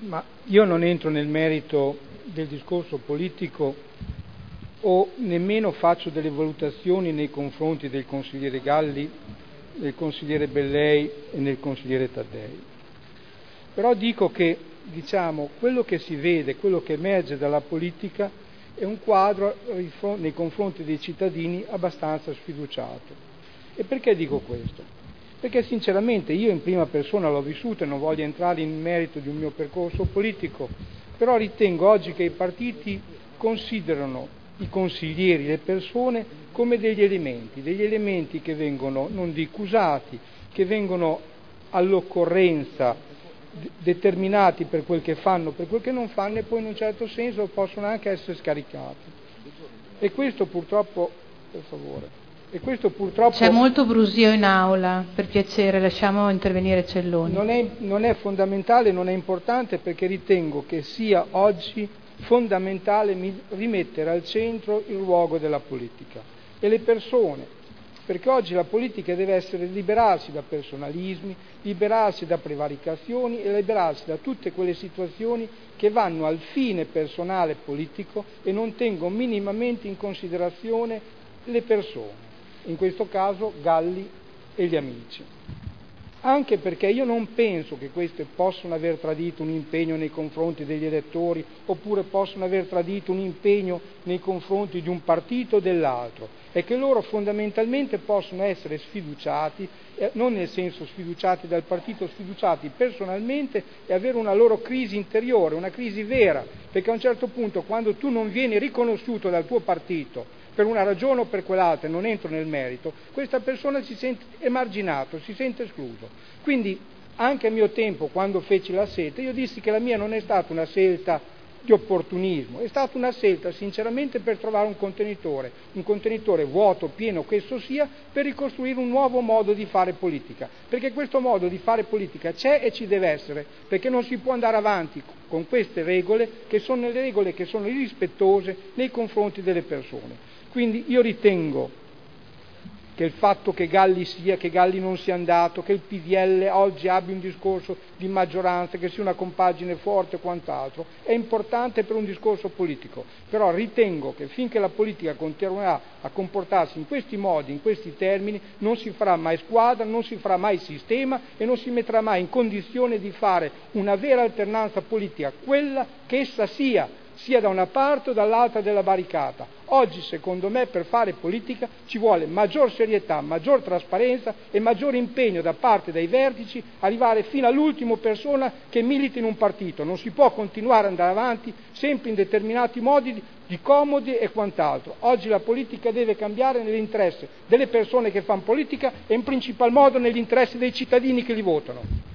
Ma io non entro nel merito del discorso politico o nemmeno faccio delle valutazioni nei confronti del consigliere Galli, del consigliere Bellei e del consigliere Taddei. Però dico che, quello che si vede, quello che emerge dalla politica è un quadro nei confronti dei cittadini abbastanza sfiduciato. E perché dico questo? Perché sinceramente io in prima persona l'ho vissuto e non voglio entrare in merito di un mio percorso politico, però ritengo oggi che i partiti considerano i consiglieri, le persone, come degli elementi che vengono, non dico usati, che vengono all'occorrenza determinati per quel che fanno, per quel che non fanno, e poi in un certo senso possono anche essere scaricati. E questo purtroppo, per favore, c'è molto brusio in aula, per piacere, lasciamo intervenire Celloni. Non è fondamentale, non è importante, perché ritengo che sia oggi fondamentale rimettere al centro il luogo della politica e le persone, perché oggi la politica deve liberarsi da personalismi, liberarsi da prevaricazioni e liberarsi da tutte quelle situazioni che vanno al fine personale politico e non tengono minimamente in considerazione le persone, in questo caso Galli e gli amici. Anche perché io non penso che queste possano aver tradito un impegno nei confronti degli elettori, oppure possano aver tradito un impegno nei confronti di un partito o dell'altro, è che loro fondamentalmente possono essere sfiduciati, non nel senso sfiduciati dal partito, sfiduciati personalmente, e avere una loro crisi interiore, una crisi vera, perché a un certo punto, quando tu non vieni riconosciuto dal tuo partito per una ragione o per quell'altra, non entro nel merito, questa persona si sente emarginato, si sente escluso. Quindi anche a mio tempo, quando feci la scelta, io dissi che la mia non è stata una scelta di opportunismo, è stata una scelta sinceramente per trovare un contenitore vuoto, pieno che esso sia, per ricostruire un nuovo modo di fare politica, perché questo modo di fare politica c'è e ci deve essere, perché non si può andare avanti con queste regole che sono irrispettose nei confronti delle persone. Quindi io ritengo che il fatto che Galli non sia andato, che il PDL oggi abbia un discorso di maggioranza, che sia una compagine forte e quant'altro, è importante per un discorso politico, però ritengo che finché la politica continuerà a comportarsi in questi modi, in questi termini, non si farà mai squadra, non si farà mai sistema e non si metterà mai in condizione di fare una vera alternanza politica, quella che essa sia da una parte o dall'altra della barricata. Oggi, secondo me, per fare politica ci vuole maggior serietà, maggior trasparenza e maggior impegno da parte dei vertici, arrivare fino all'ultima persona che milita in un partito. Non si può continuare ad andare avanti sempre in determinati modi di comodi e quant'altro. Oggi la politica deve cambiare nell'interesse delle persone che fanno politica e in principal modo nell'interesse dei cittadini che li votano.